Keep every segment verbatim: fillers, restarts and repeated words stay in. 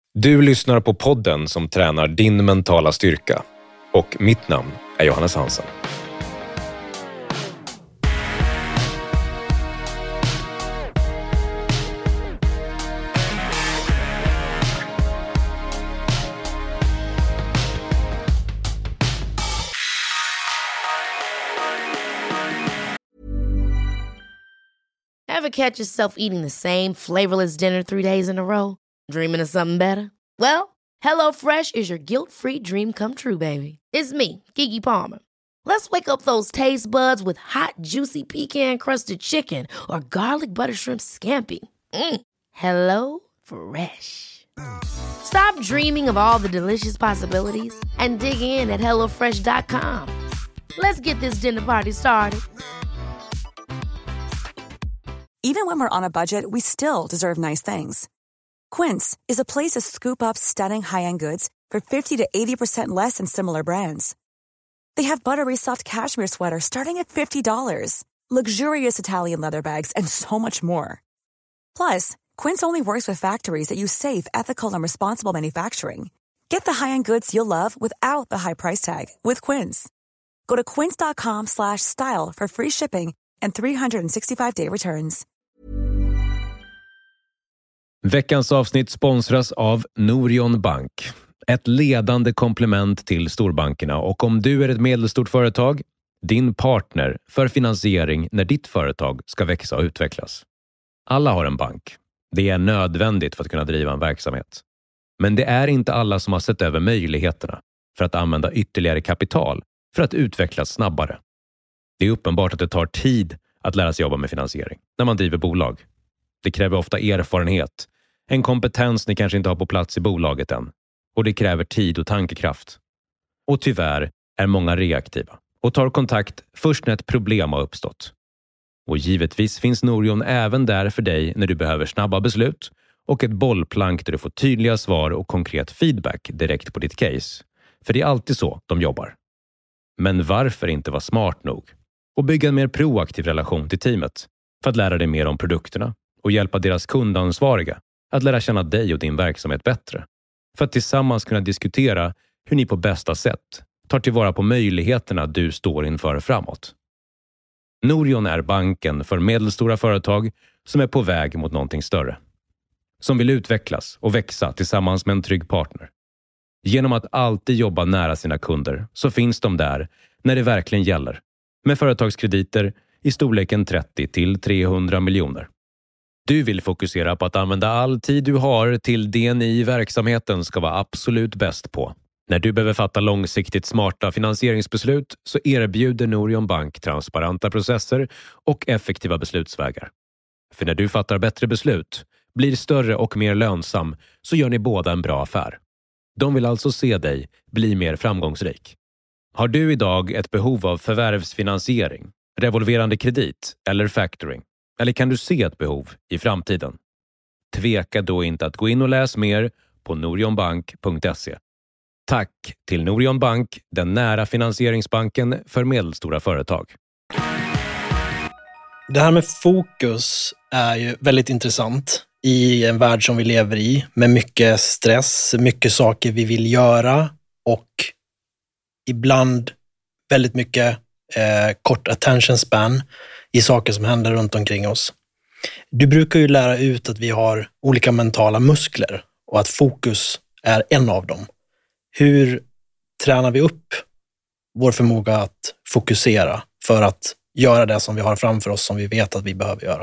Du lyssnar på podden som tränar din mentala styrka. Och mitt namn är Johannes Hansen. Ever catch yourself eating the same flavorless dinner three days in a row? Dreaming of something better? Well, HelloFresh is your guilt-free dream come true, baby. It's me, Keke Palmer. Let's wake up those taste buds with hot, juicy pecan-crusted chicken or garlic butter shrimp scampi. Mm. Hello Fresh. Stop dreaming of all the delicious possibilities and dig in at hello fresh dot com. Let's get this dinner party started. Even when we're on a budget, we still deserve nice things. Quince is a place to scoop up stunning high-end goods for fifty to eighty percent less than similar brands. They have buttery soft cashmere sweaters starting at fifty dollars, luxurious Italian leather bags, and so much more. Plus, Quince only works with factories that use safe, ethical, and responsible manufacturing. Get the high-end goods you'll love without the high price tag with Quince. Go to quince dot com slash style for free shipping and three sixty-five day returns. Veckans avsnitt sponsras av Norion Bank. Ett ledande komplement till storbankerna, och om du är ett medelstort företag, din partner för finansiering när ditt företag ska växa och utvecklas. Alla har en bank. Det är nödvändigt för att kunna driva en verksamhet. Men det är inte alla som har sett över möjligheterna för att använda ytterligare kapital för att utvecklas snabbare. Det är uppenbart att det tar tid att lära sig jobba med finansiering när man driver bolag. Det kräver ofta erfarenhet, en kompetens ni kanske inte har på plats i bolaget än. Och det kräver tid och tankekraft. Och tyvärr är många reaktiva och tar kontakt först när ett problem har uppstått. Och givetvis finns Norion även där för dig när du behöver snabba beslut och ett bollplank där du får tydliga svar och konkret feedback direkt på ditt case. För det är alltid så de jobbar. Men varför inte vara smart nog och bygga en mer proaktiv relation till teamet för att lära dig mer om produkterna och hjälpa deras kundansvariga att lära känna dig och din verksamhet bättre. För att tillsammans kunna diskutera hur ni på bästa sätt tar tillvara på möjligheterna du står inför framåt. Norion är banken för medelstora företag som är på väg mot någonting större. Som vill utvecklas och växa tillsammans med en trygg partner. Genom att alltid jobba nära sina kunder så finns de där när det verkligen gäller. Med företagskrediter i storleken trettio till trehundra miljoner. Du vill fokusera på att använda all tid du har till det ni i verksamheten ska vara absolut bäst på. När du behöver fatta långsiktigt smarta finansieringsbeslut så erbjuder Norion Bank transparenta processer och effektiva beslutsvägar. För när du fattar bättre beslut, blir större och mer lönsam, så gör ni båda en bra affär. De vill alltså se dig bli mer framgångsrik. Har du idag ett behov av förvärvsfinansiering, revolverande kredit eller factoring? Eller kan du se ett behov i framtiden? Tveka då inte att gå in och läs mer på norionbank punkt se. Tack till Norion Bank, den nära finansieringsbanken för medelstora företag. Det här med fokus är ju väldigt intressant i en värld som vi lever i med mycket stress, mycket saker vi vill göra och ibland väldigt mycket eh, kort attention span i saker som händer runt omkring oss. Du brukar ju lära ut att vi har olika mentala muskler och att fokus är en av dem. Hur tränar vi upp vår förmåga att fokusera för att göra det som vi har framför oss som vi vet att vi behöver göra?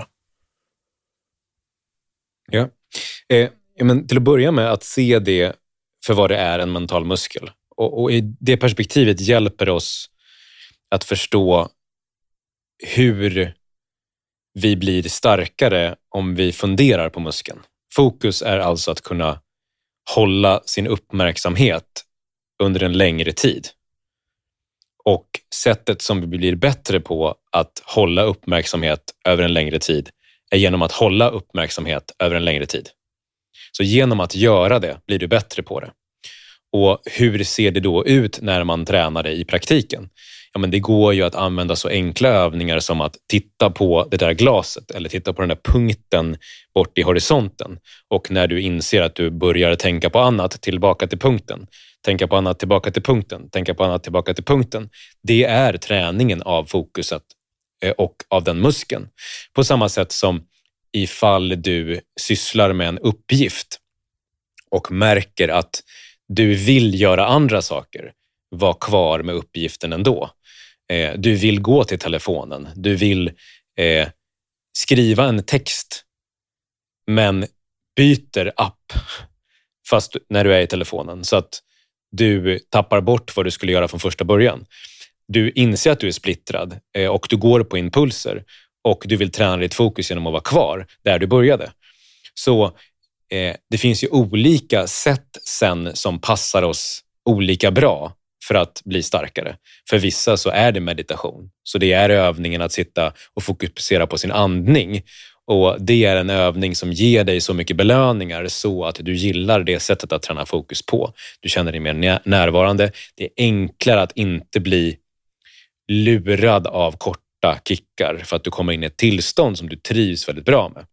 Ja, eh, men till att börja med att se det för vad det är, en mental muskel. Och, och i det perspektivet hjälper oss att förstå hur vi blir starkare om vi funderar på muskeln. Fokus är alltså att kunna hålla sin uppmärksamhet under en längre tid. Och sättet som vi blir bättre på att hålla uppmärksamhet över en längre tid är genom att hålla uppmärksamhet över en längre tid. Så genom att göra det blir du bättre på det. Och hur ser det då ut när man tränar det i praktiken? Ja, men det går ju att använda så enkla övningar som att titta på det där glaset eller titta på den där punkten bort i horisonten. Och när du inser att du börjar tänka på annat, tillbaka till punkten. Tänka på annat, tillbaka till punkten. Tänka på annat, tillbaka till punkten. Det är träningen av fokuset och av den muskeln. På samma sätt som ifall du sysslar med en uppgift och märker att du vill göra andra saker, var kvar med uppgiften ändå. Eh, du vill gå till telefonen. Du vill eh, skriva en text men byter app fast när du är i telefonen så att du tappar bort vad du skulle göra från första början. Du inser att du är splittrad eh, och du går på impulser och du vill träna ditt fokus genom att vara kvar där du började. Så eh, det finns ju olika sätt sen som passar oss olika bra för att bli starkare. För vissa så är det meditation. Så det är övningen att sitta och fokusera på sin andning. Och det är en övning som ger dig så mycket belöningar så att du gillar det sättet att träna fokus på. Du känner dig mer närvarande. Det är enklare att inte bli lurad av korta kickar för att du kommer in i ett tillstånd som du trivs väldigt bra med.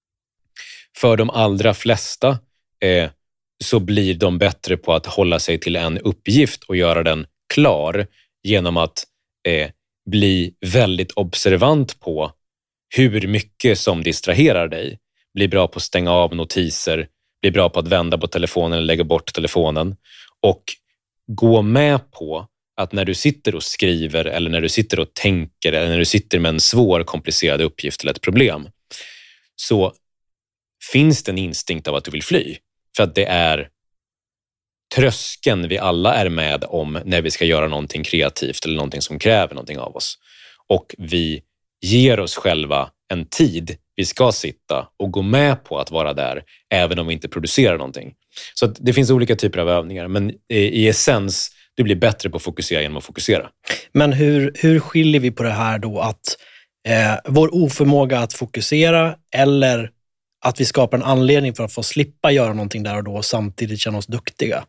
För de allra flesta eh, så blir de bättre på att hålla sig till en uppgift och göra den klar genom att eh, bli väldigt observant på hur mycket som distraherar dig. Bli bra på att stänga av notiser, bli bra på att vända på telefonen eller lägga bort telefonen och gå med på att när du sitter och skriver eller när du sitter och tänker eller när du sitter med en svår komplicerad uppgift eller ett problem så finns det en instinkt av att du vill fly. För att det är tröskeln vi alla är med om när vi ska göra någonting kreativt eller någonting som kräver någonting av oss. Och vi ger oss själva en tid vi ska sitta och gå med på att vara där även om vi inte producerar någonting. Så att det finns olika typer av övningar men i essens du blir bättre på att fokusera genom att fokusera. Men hur, hur skiljer vi på det här då att eh, vår oförmåga att fokusera eller att vi skapar en anledning för att få slippa göra någonting där och då och samtidigt känna oss duktiga?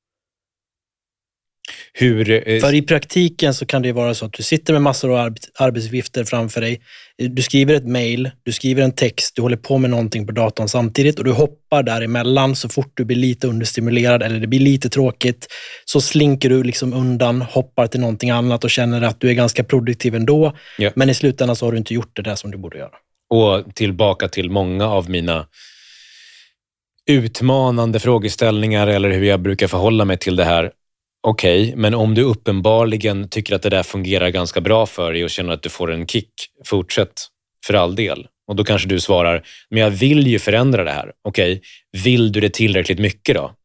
Hur, eh, för i praktiken så kan det vara så att du sitter med massor av arbets- arbetsuppgifter framför dig. Du skriver ett mejl, du skriver en text, du håller på med någonting på datorn samtidigt och du hoppar däremellan så fort du blir lite understimulerad eller det blir lite tråkigt så slinker du liksom undan, hoppar till någonting annat och känner att du är ganska produktiv ändå. Ja. Men i slutändan så har du inte gjort det där som du borde göra. Och tillbaka till många av mina utmanande frågeställningar eller hur jag brukar förhålla mig till det här. Okej, okay, men om du uppenbarligen tycker att det där fungerar ganska bra för dig och känner att du får en kick, fortsätt för all del. Och då kanske du svarar, men jag vill ju förändra det här. Okej, okay, vill du det tillräckligt mycket då?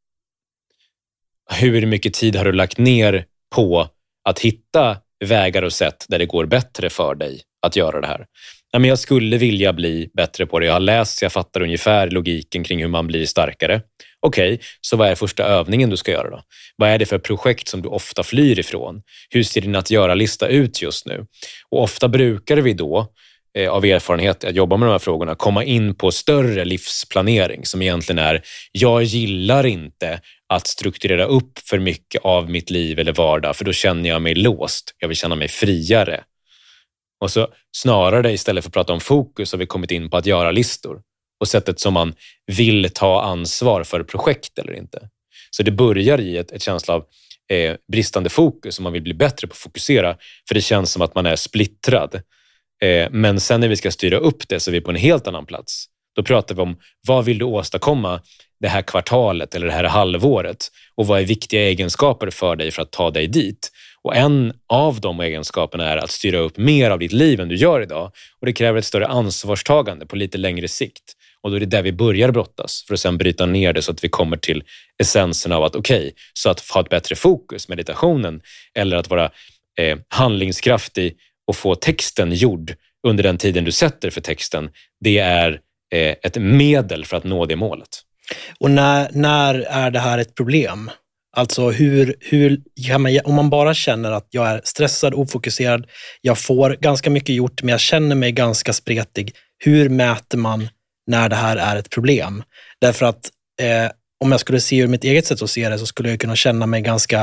Hur mycket tid har du lagt ner på att hitta vägar och sätt där det går bättre för dig att göra det här? Ja, men jag skulle vilja bli bättre på det. Jag har läst så jag fattar ungefär logiken kring hur man blir starkare. Okej, okay, så vad är första övningen du ska göra då? Vad är det för projekt som du ofta flyr ifrån? Hur ser din att göra-lista ut just nu? Och ofta brukar vi då, eh, av erfarenhet att jobba med de här frågorna, komma in på större livsplanering som egentligen är, jag gillar inte att strukturera upp för mycket av mitt liv eller vardag för då känner jag mig låst. Jag vill känna mig friare. Och så snarare istället för att prata om fokus har vi kommit in på att göra listor och sättet som man vill ta ansvar för projekt eller inte. Så det börjar i ett, ett känsla av eh, bristande fokus om man vill bli bättre på att fokusera för det känns som att man är splittrad. Eh, men sen när vi ska styra upp det så är vi på en helt annan plats. Då pratar vi om vad vill du åstadkomma det här kvartalet eller det här halvåret och vad är viktiga egenskaper för dig för att ta dig dit. Och en av de egenskaperna är att styra upp mer av ditt liv än du gör idag. Och det kräver ett större ansvarstagande på lite längre sikt. Och då är det där vi börjar brottas för att sedan bryta ner det så att vi kommer till essensen av att okej, okay, så att ha ett bättre fokus, meditationen eller att vara eh, handlingskraftig och få texten gjord under den tiden du sätter för texten. Det är eh, ett medel för att nå det målet. Och när, när är det här ett problem? Alltså hur, hur kan man, om man bara känner att jag är stressad, ofokuserad, jag får ganska mycket gjort men jag känner mig ganska spretig. Hur mäter man när det här är ett problem? Därför att eh, om jag skulle se ur mitt eget sätt att se det så skulle jag kunna känna mig ganska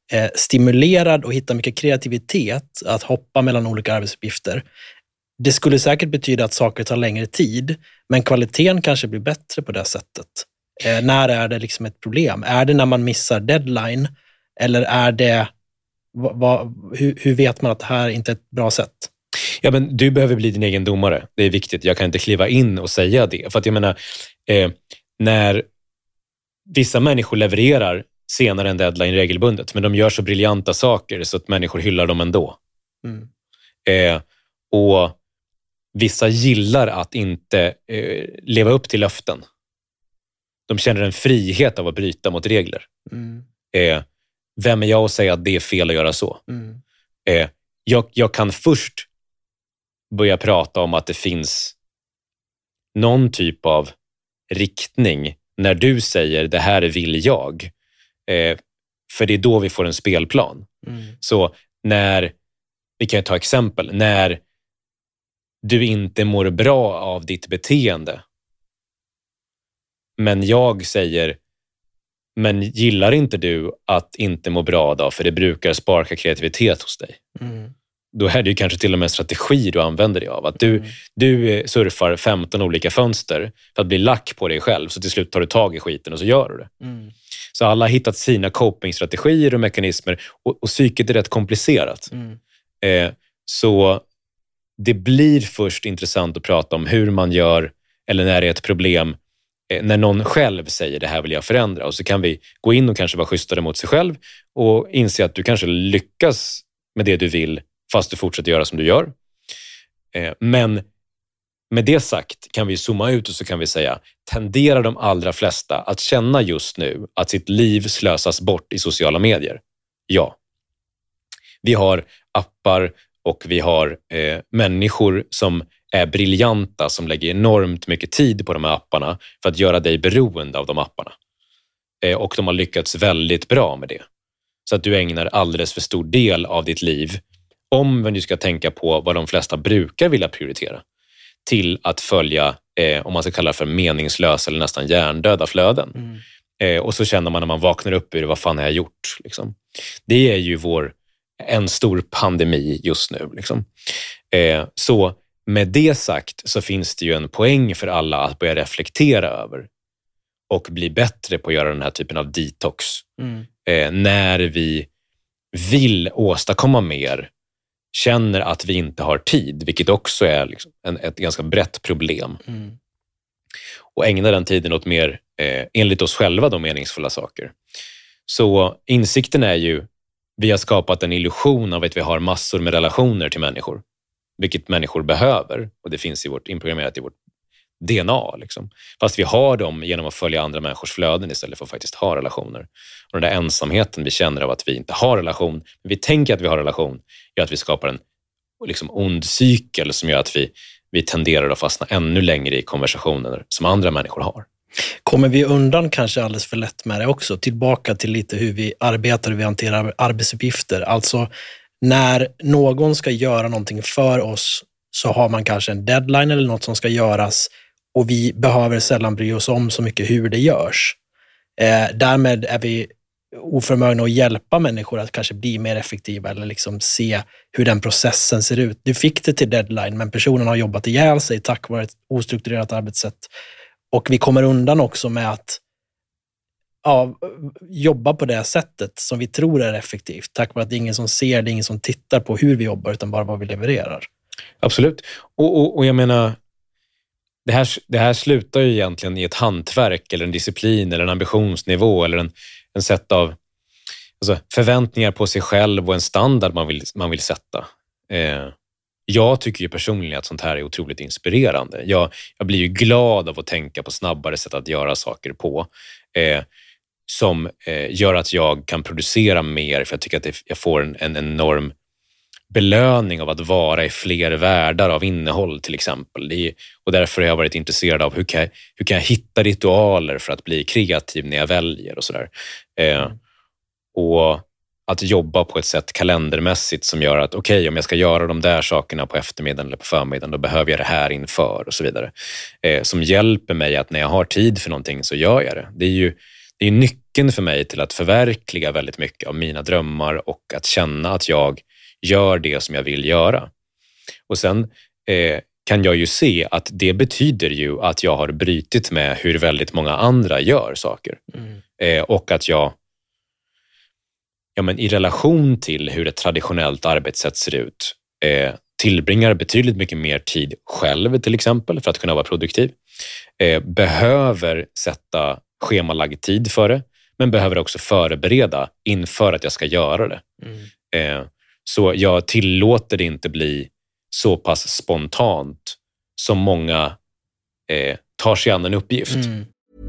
eh, stimulerad och hittar mycket kreativitet att hoppa mellan olika arbetsuppgifter. Det skulle säkert betyda att saker tar längre tid, men kvaliteten kanske blir bättre på det sättet. Eh, när är det liksom ett problem? Är det när man missar deadline? Eller är det, va, va, hur, hur vet man att det här inte är ett bra sätt? Ja, men du behöver bli din egen domare. Det är viktigt. Jag kan inte kliva in och säga det. För att jag menar, eh, när vissa människor levererar senare än deadline regelbundet, men de gör så briljanta saker så att människor hyllar dem ändå. Mm. Eh, och vissa gillar att inte eh, leva upp till löften. De känner en frihet av att bryta mot regler. Mm. Eh, vem är jag att säga att det är fel att göra så? Mm. Eh, jag, jag kan först börja prata om att det finns någon typ av riktning när du säger det här vill jag. Eh, för det är då vi får en spelplan. Mm. Så när, vi kan ta exempel, när du inte mår bra av ditt beteende, men jag säger, men gillar inte du att inte må bra då, för det brukar sparka kreativitet hos dig. Mm. Då är det ju kanske till och med en strategi du använder dig av. Att du, mm. du surfar femton olika fönster för att bli lack på dig själv, så till slut tar du tag i skiten och så gör du det. Mm. Så alla har hittat sina copingstrategier och mekanismer, och, och psyket är rätt komplicerat. Mm. Eh, så det blir först intressant att prata om hur man gör, eller när det är ett problem, eh, när någon själv säger det här vill jag förändra, och så kan vi gå in och kanske vara schysstare mot sig själv och inse att du kanske lyckas med det du vill fast du fortsätter göra som du gör. Eh, men med det sagt kan vi zooma ut och så kan vi säga, tenderar de allra flesta att känna just nu att sitt liv slösas bort i sociala medier? Ja. Vi har appar och vi har eh, människor som är briljanta, som lägger enormt mycket tid på de här apparna för att göra dig beroende av de apparna. Eh, och de har lyckats väldigt bra med det. Så att du ägnar alldeles för stor del av ditt liv, om du ska tänka på vad de flesta brukar vilja prioritera, till att följa, eh, om man ska kalla det för meningslösa eller nästan hjärndöda flöden. Mm. Eh, och så känner man när man vaknar upp ur det, vad fan har jag gjort? Liksom. Det är ju vår, en stor pandemi just nu. Liksom. Eh, så med det sagt så finns det ju en poäng för alla att börja reflektera över och bli bättre på att göra den här typen av detox. Mm. Eh, när vi vill åstadkomma mer, känner att vi inte har tid, vilket också är liksom en, ett ganska brett problem. Mm. Och ägna den tiden åt mer, eh, enligt oss själva, då, meningsfulla saker. Så insikten är ju, vi har skapat en illusion av att vi har massor med relationer till människor, vilket människor behöver, och det finns i vårt, inprogrammerat i vårt D N A. Liksom. Fast vi har dem genom att följa andra människors flöden istället för att faktiskt ha relationer. Och den där ensamheten vi känner av att vi inte har relation, men vi tänker att vi har relation, gör att vi skapar en liksom ond cykel som gör att vi, vi tenderar att fastna ännu längre i konversationer som andra människor har. Kommer vi undan kanske alldeles för lätt med det också? Tillbaka till lite hur vi arbetar och hur vi hanterar arbetsuppgifter. Alltså när någon ska göra någonting för oss så har man kanske en deadline eller något som ska göras, och vi behöver sällan bry oss om så mycket hur det görs. Eh, därmed är vi oförmögna att hjälpa människor att kanske bli mer effektiva eller liksom se hur den processen ser ut. Du fick det till deadline, men personen har jobbat ihjäl sig tack vare ett ostrukturerat arbetssätt. Och vi kommer undan också med att ja, jobba på det sättet som vi tror är effektivt. Tack vare att det är ingen som ser, det är ingen som tittar på hur vi jobbar, utan bara vad vi levererar. Absolut. Och, och, och jag menar, det här, det här slutar ju egentligen i ett hantverk eller en disciplin eller en ambitionsnivå eller en, en sätt av alltså, förväntningar på sig själv och en standard man vill, man vill sätta. Eh, jag tycker ju personligen att sånt här är otroligt inspirerande. Jag, jag blir ju glad av att tänka på snabbare sätt att göra saker på. Eh, som eh, gör att jag kan producera mer, för jag tycker att det, jag får en, en enorm belöning av att vara i fler världar av innehåll till exempel. Det är, och därför har jag varit intresserad av hur kan jag, hur kan jag hitta ritualer för att bli kreativ när jag väljer och sådär. Eh, och att jobba på ett sätt kalendermässigt som gör att okej, okay, om jag ska göra de där sakerna på eftermiddagen eller på förmiddagen, då behöver jag det här inför och så vidare. Eh, som hjälper mig att när jag har tid för någonting så gör jag det. Det är ju det är nyckeln nyckeln för mig till att förverkliga väldigt mycket av mina drömmar och att känna att jag gör det som jag vill göra. Och sen eh, kan jag ju se att det betyder ju att jag har brytit med hur väldigt många andra gör saker. Mm. Eh, och att jag ja, men i relation till hur ett traditionellt arbetssätt ser ut eh, tillbringar betydligt mycket mer tid själv till exempel för att kunna vara produktiv. Eh, behöver sätta schemalagd tid för det, men behöver också förbereda inför att jag ska göra det. Mm. Eh, så jag tillåter det inte bli så pass spontant som många eh, tar sig an en uppgift. Mm.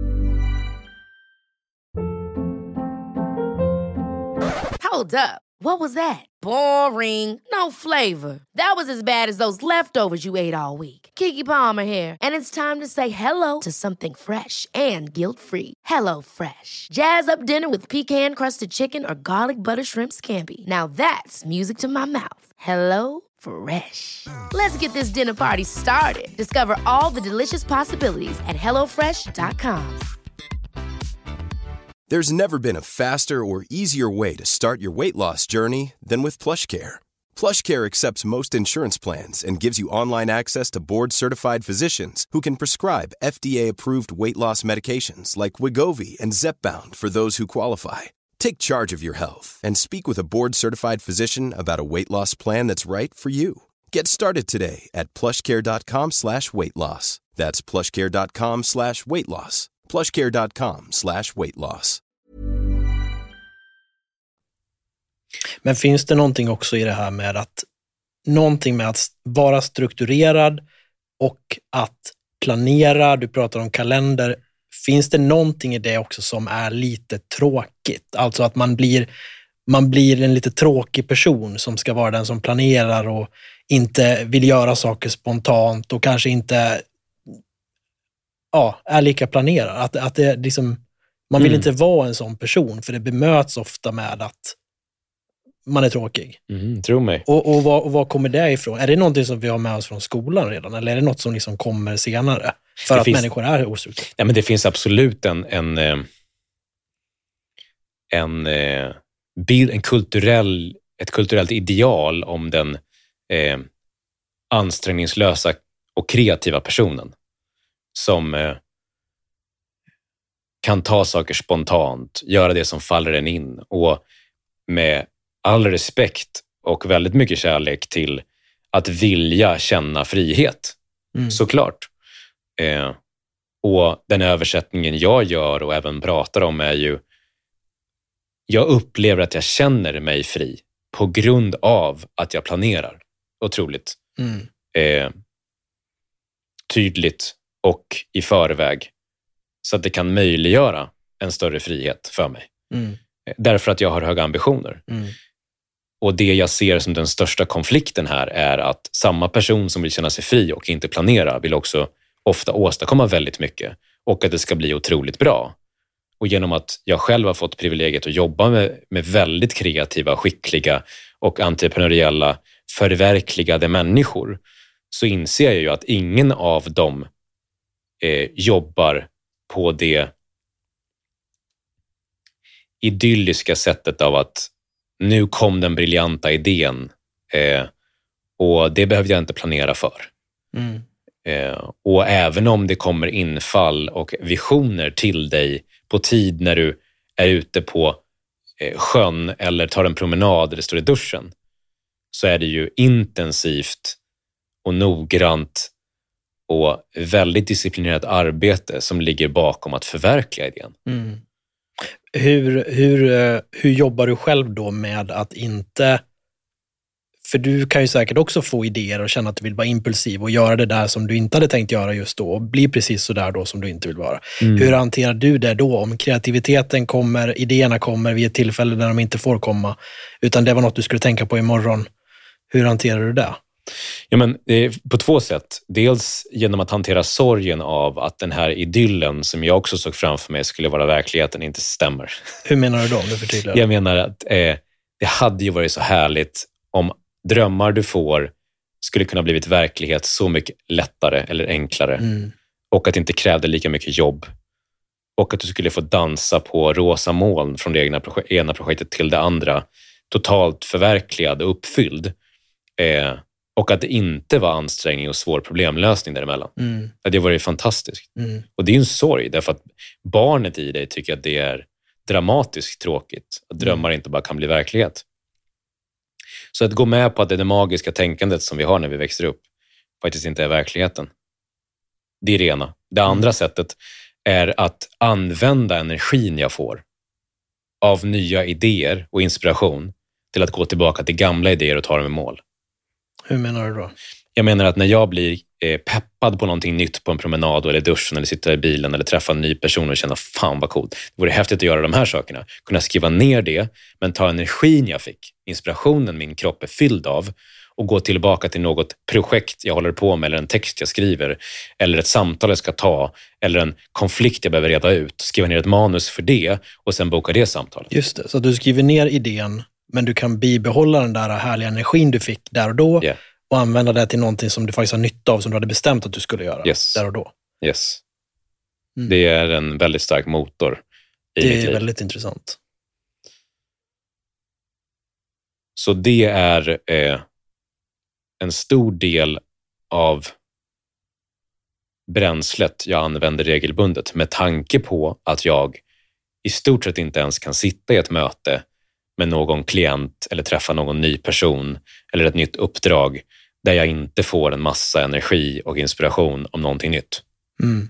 Hold up. What was that? Boring. No flavor. That was as bad as those leftovers you ate all week. Keke Palmer here, and it's time to say hello to something fresh and guilt-free. Hello Fresh. Jazz up dinner with pecan-crusted chicken or garlic butter shrimp scampi. Now that's music to my mouth. Hello Fresh. Let's get this dinner party started. Discover all the delicious possibilities at hello fresh dot com. There's never been a faster or easier way to start your weight loss journey than with PlushCare. PlushCare accepts most insurance plans and gives you online access to board-certified physicians who can prescribe F D A-approved weight loss medications like Wegovy and Zepbound for those who qualify. Take charge of your health and speak with a board-certified physician about a weight loss plan that's right for you. Get started today at plushcare.com slash weight loss. That's plushcare.com slash weight loss. plushcare.com slash weight loss. Men finns det någonting också i det här med att någonting med att vara strukturerad och att planera, du pratar om kalender, finns det någonting i det också som är lite tråkigt? Alltså att man blir, man blir en lite tråkig person som ska vara den som planerar och inte vill göra saker spontant och kanske inte ja, är lika planerad. Att, att det liksom, man vill mm. inte vara en sån person för det bemöts ofta med att man är tråkig. Mm, tro mig. Och, och, vad, och vad kommer det ifrån? Är det någonting som vi har med oss från skolan redan? Eller är det något som liksom kommer senare? För det att finns, människor är ostrukturerade? Ja, men det finns absolut en en, en, en, bild, en kulturell, ett kulturellt ideal om den eh, ansträngningslösa och kreativa personen som eh, kan ta saker spontant, göra det som faller en in och med all respekt och väldigt mycket kärlek till att vilja känna frihet. Mm. Såklart. Eh, och den översättningen jag gör och även pratar om är ju jag upplever att jag känner mig fri på grund av att jag planerar. Otroligt. Mm. Eh, tydligt och i förväg så att det kan möjliggöra en större frihet för mig. Mm. Därför att jag har höga ambitioner. Mm. Och det jag ser som den största konflikten här är att samma person som vill känna sig fri och inte planera vill också ofta åstadkomma väldigt mycket och att det ska bli otroligt bra. Och genom att jag själv har fått privilegiet att jobba med, med väldigt kreativa, skickliga och entreprenöriella förverkligade människor så inser jag ju att ingen av dem eh, jobbar på det idylliska sättet av att nu kom den briljanta idén eh, och det behövde jag inte planera för. Mm. Eh, och även om det kommer infall och visioner till dig på tid när du är ute på eh, sjön eller tar en promenad eller står i duschen så är det ju intensivt och noggrant och väldigt disciplinerat arbete som ligger bakom att förverkliga idén. Mm. Hur, hur, hur jobbar du själv då med att inte... För du kan ju säkert också få idéer och känna att du vill vara impulsiv och göra det där som du inte hade tänkt göra just då och bli precis så där då som du inte vill vara. Mm. Hur hanterar du det då? Om kreativiteten kommer, idéerna kommer vid ett tillfälle där de inte får komma, utan det var något du skulle tänka på imorgon. Hur hanterar du det? Ja, men på två sätt. Dels genom att hantera sorgen av att den här idyllen som jag också såg framför mig skulle vara verkligheten inte stämmer. Hur menar du då? Om du förtydligar. Jag menar att eh, det hade ju varit så härligt om drömmar du får skulle kunna blivit verklighet så mycket lättare eller enklare. Mm. Och att det inte krävde lika mycket jobb. och att du skulle få dansa på rosa moln från det egna projek- ena projektet till det andra, totalt förverkligad och uppfylld. Eh, och att det inte var ansträngning och svår problemlösning däremellan. Mm. Det var ju fantastiskt. Mm. Och det är ju en sorg, därför att barnet i dig tycker att det är dramatiskt tråkigt. Att drömmar mm. inte bara kan bli verklighet. Så att gå med på att det är det magiska tänkandet som vi har när vi växer upp faktiskt inte är verkligheten. Det är det ena. Det andra mm. sättet är att använda energin jag får av nya idéer och inspiration till att gå tillbaka till gamla idéer och ta dem i mål. Hur menar du då? Jag menar att när jag blir eh, peppad på någonting nytt på en promenad eller duschen eller sitter i bilen eller träffar en ny person och känner fan vad coolt. Det vore häftigt att göra de här sakerna. Kunna skriva ner det, men ta energin jag fick, inspirationen min kropp är fylld av och gå tillbaka till något projekt jag håller på med eller en text jag skriver eller ett samtal jag ska ta eller en konflikt jag behöver reda ut. Skriva ner ett manus för det och sen boka det samtalet. Just det, så du skriver ner idén men du kan bibehålla den där härliga energin du fick där och då yeah. och använda det till någonting som du faktiskt har nytta av som du hade bestämt att du skulle göra yes. där och då. Yes. Mm. Det är en väldigt stark motor i det mitt liv. Det är väldigt intressant. Så det är eh, en stor del av bränslet jag använder regelbundet med tanke på att jag i stort sett inte ens kan sitta i ett möte med någon klient eller träffa någon ny person eller ett nytt uppdrag där jag inte får en massa energi och inspiration om någonting nytt. Mm.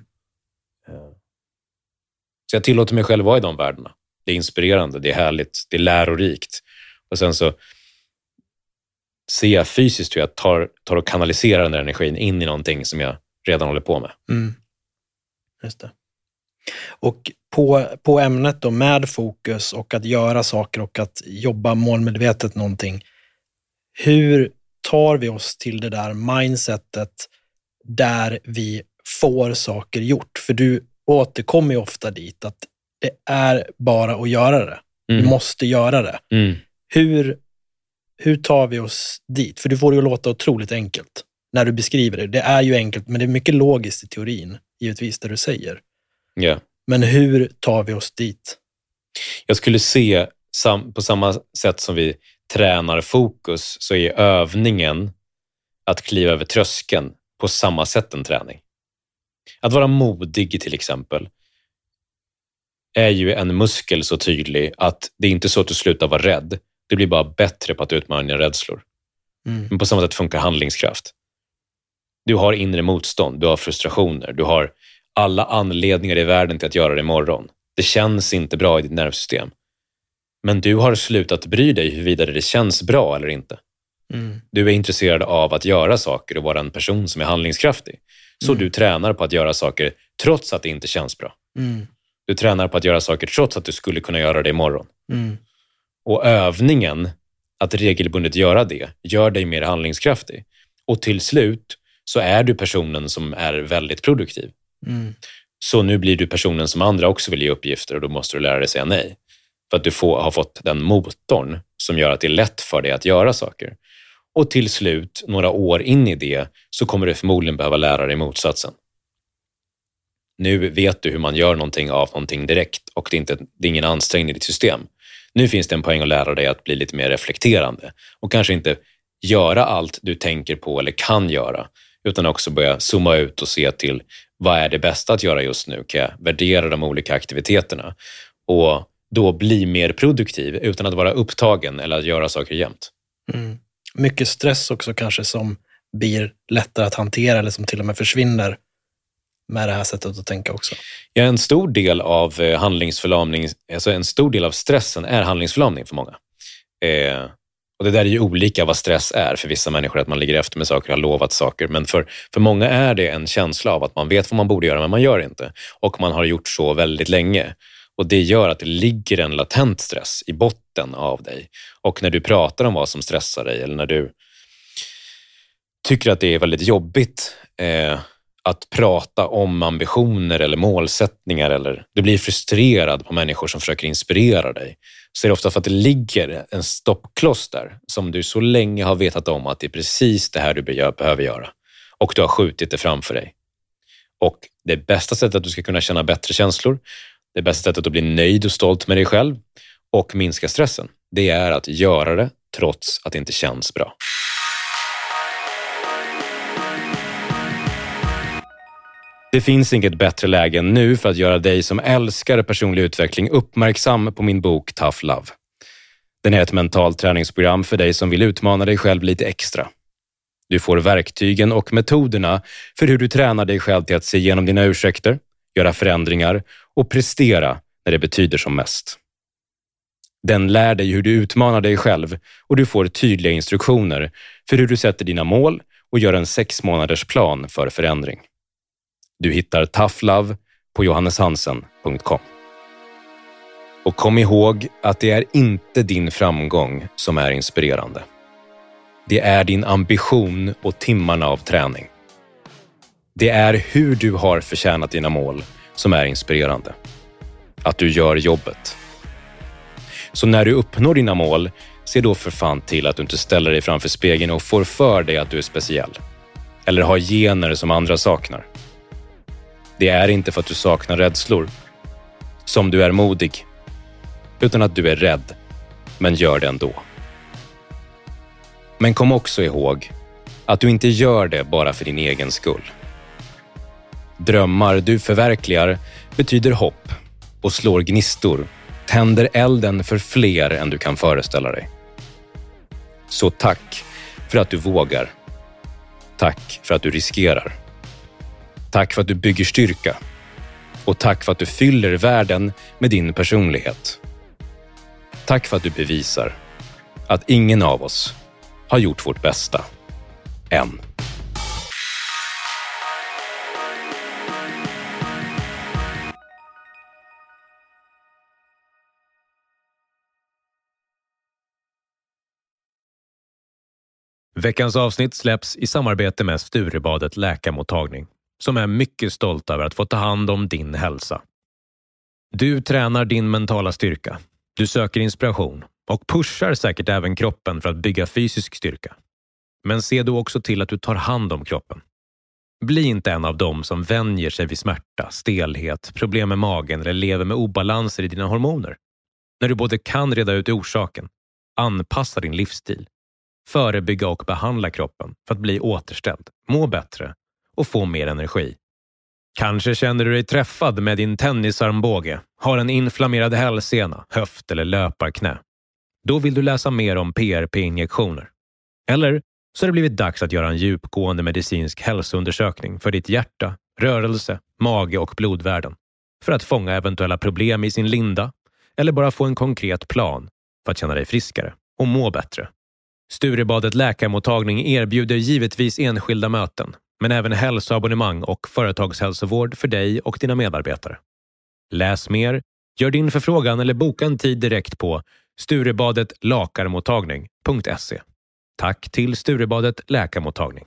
Så jag tillåter mig själv vara i de värdena. Det är inspirerande, det är härligt, det är lärorikt. Och sen så ser jag fysiskt hur jag tar, tar och kanaliserar den där energin in i någonting som jag redan håller på med. Mm. Just det. Och på, på ämnet då med fokus och att göra saker och att jobba målmedvetet någonting. Hur tar vi oss till det där mindsetet där vi får saker gjort? För du återkommer ju ofta dit att det är bara att göra det. Mm. Du måste göra det. Mm. Hur, hur tar vi oss dit? För du får det ju låta otroligt enkelt när du beskriver det. Det är ju enkelt, men det är mycket logiskt i teorin, givetvis, det du säger. Yeah. Men hur tar vi oss dit? Jag skulle se sam- på samma sätt som vi tränar fokus så är övningen att kliva över tröskeln på samma sätt en träning. Att vara modig till exempel är ju en muskel så tydlig att det är inte så att du slutar vara rädd. Du blir bara bättre på att utmana dina rädslor. Mm. Men på samma sätt funkar handlingskraft. Du har inre motstånd, du har frustrationer, du har alla anledningar i världen till att göra det imorgon. Det känns inte bra i ditt nervsystem. Men du har slutat bry dig huruvida det känns bra eller inte. Mm. Du är intresserad av att göra saker och vara en person som är handlingskraftig. Så mm. du tränar på att göra saker trots att det inte känns bra. Mm. Du tränar på att göra saker trots att du skulle kunna göra det imorgon. Mm. Och övningen att regelbundet göra det gör dig mer handlingskraftig. Och till slut så är du personen som är väldigt produktiv. Mm. Så nu blir du personen som andra också vill ge uppgifter och då måste du lära dig säga nej. För att du får, har fått den motorn som gör att det är lätt för dig att göra saker. Och till slut, några år in i det, så kommer du förmodligen behöva lära dig motsatsen. Nu vet du hur man gör någonting av någonting direkt och det är, inte, det är ingen ansträngning i ditt system. Nu finns det en poäng att lära dig att bli lite mer reflekterande och kanske inte göra allt du tänker på eller kan göra, utan också börja zooma ut och se till vad är det bästa att göra just nu? Kan jag värdera de olika aktiviteterna och då bli mer produktiv utan att vara upptagen eller att göra saker jämt. Mm. Mycket stress också kanske som blir lättare att hantera eller som till och med försvinner med det här sättet att tänka också. Ja, en stor del av handlingsförlamning, alltså en stor del av stressen är handlingsförlamning för många. Eh, och det där är ju olika vad stress är för vissa människor, att man ligger efter med saker och har lovat saker. Men för, för många är det en känsla av att man vet vad man borde göra men man gör inte. Och man har gjort så väldigt länge. Och det gör att det ligger en latent stress i botten av dig. Och när du pratar om vad som stressar dig eller när du tycker att det är väldigt jobbigt eh, att prata om ambitioner eller målsättningar eller du blir frustrerad på människor som försöker inspirera dig, så är det ofta för att det ligger en stoppkloss där som du så länge har vetat om att det är precis det här du behöver göra. Och du har skjutit det framför dig. Och det bästa sättet att du ska kunna känna bättre känslor, Det bästa sättet att bli nöjd och stolt med dig själv och minska stressen, det är att göra det trots att det inte känns bra. Det finns inget bättre läge än nu för att göra dig som älskar personlig utveckling uppmärksam på min bok Tough Love. Den är ett mentalt träningsprogram för dig som vill utmana dig själv lite extra. Du får verktygen och metoderna för hur du tränar dig själv till att se igenom dina ursäkter, göra förändringar och prestera när det betyder som mest. Den lär dig hur du utmanar dig själv och du får tydliga instruktioner för hur du sätter dina mål och gör en sex månaders plan för förändring. Du hittar Tough Love på johannes hansen punkt com. Och kom ihåg att det är inte din framgång som är inspirerande. Det är din ambition och timmarna av träning. Det är hur du har förtjänat dina mål som är inspirerande. Att du gör jobbet. Så när du uppnår dina mål, se då för fan till att du inte ställer dig framför spegeln och får för dig att du är speciell. Eller har gener som andra saknar. Det är inte för att du saknar rädslor, som du är modig, utan att du är rädd, men gör det ändå. Men kom också ihåg att du inte gör det bara för din egen skull. Drömmar du förverkligar betyder hopp och slår gnistor, tänder elden för fler än du kan föreställa dig. Så tack för att du vågar. Tack för att du riskerar. Tack för att du bygger styrka. Och tack för att du fyller världen med din personlighet. Tack för att du bevisar att ingen av oss har gjort vårt bästa. Än. Veckans avsnitt släpps i samarbete med Sturebadet läkarmottagning, som är mycket stolt över att få ta hand om din hälsa. Du tränar din mentala styrka. Du söker inspiration och pushar säkert även kroppen för att bygga fysisk styrka. Men se då också till att du tar hand om kroppen. Bli inte en av dem som vänjer sig vid smärta, stelhet, problem med magen eller lever med obalanser i dina hormoner. När du både kan reda ut orsaken, anpassa din livsstil, förebygga och behandla kroppen för att bli återställd, må bättre och få mer energi. Kanske känner du dig träffad med din tennisarmbåge, har en inflammerad hälsena, höft eller löparknä. Då vill du läsa mer om P R P-injektioner. Eller så har det blivit dags att göra en djupgående medicinsk hälsoundersökning för ditt hjärta, rörelse, mage och blodvärden. För att fånga eventuella problem i sin linda eller bara få en konkret plan för att känna dig friskare och må bättre. Sturebadet läkarmottagning erbjuder givetvis enskilda möten, men även hälsoabonnemang och företagshälsovård för dig och dina medarbetare. Läs mer, gör din förfrågan eller boka en tid direkt på sturebadet lakarmottagning punkt se. Tack till Sturebadet läkarmottagning.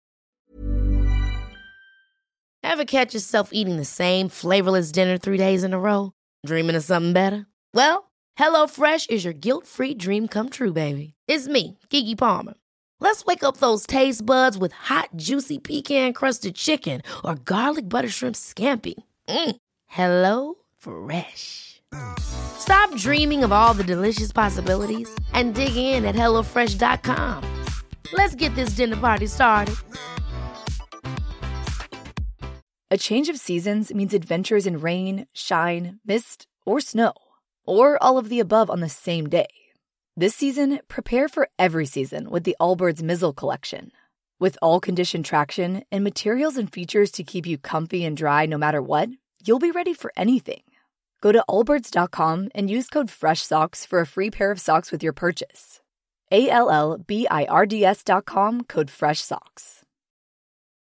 Ever catch yourself eating the same flavorless dinner three days in a row? Dreaming of something better? Well, HelloFresh is your guilt-free dream come true, baby. It's me, Keke Palmer. Let's wake up those taste buds with hot, juicy pecan-crusted chicken or garlic butter shrimp scampi. Mm. Hello Fresh. Stop dreaming of all the delicious possibilities and dig in at hello fresh dot com. Let's get this dinner party started. A change of seasons means adventures in rain, shine, mist, or snow, or all of the above on the same day. This season, prepare for every season with the Allbirds Mizzle Collection. With all-condition traction and materials and features to keep you comfy and dry no matter what, you'll be ready for anything. Go to allbirds dot com and use code FRESHSOCKS for a free pair of socks with your purchase. A L L B I R D S dot com, code FRESHSOCKS.